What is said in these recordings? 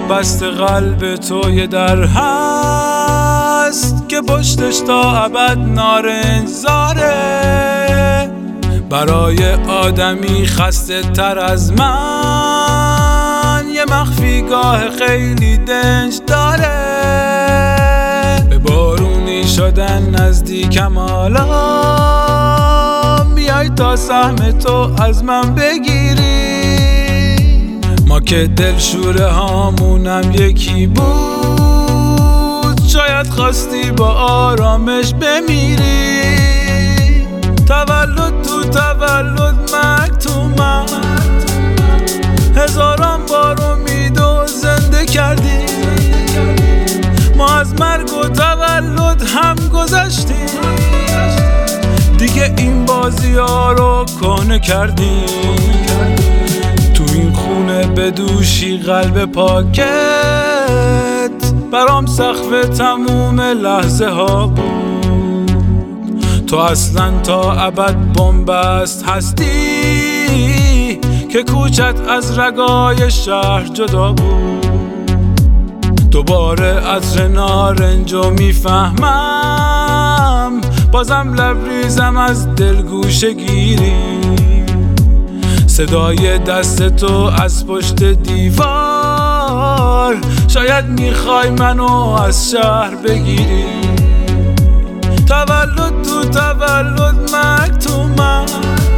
بست قلب تو یه در هست که پشتش تا ابد نارنج زاره. برای آدمی خسته تر از من یه مخفیگاه خیلی دنج داره. به بارونی شدن نزدیکم حالا، بیای تا سهم تو از من بگیری. ما که دلشوره هامونم یکی بود، شاید خواستی با آرامش بمیری. تولد تو تولد مکتومم، هزاران بار امید و زنده کردی. ما از مرگ و تولد هم گذشتیم، دیگه این بازی ها رو کهنه کردیم. تو این خونه بدوشی قلب پاکت، برام سقف تموم لحظه ها بود. تو اصلا تا ابد بنبست هستی که کوچت از رگای شهر جدا بود. دوباره عطر نارنجو میفهمم، بازم لبریزم از دلگوشه گیری. صدای دست تو از پشت دیوار، شاید میخوای منو از شهر بگیری. تولد تو تولد مکتومم،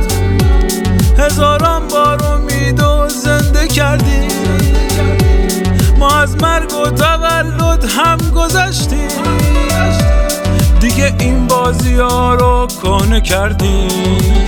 هزاران بار امید و زنده کردی. ما از مرگ و تولد هم گذشتیم، دیگه این بازی ها رو کهنه کردیم.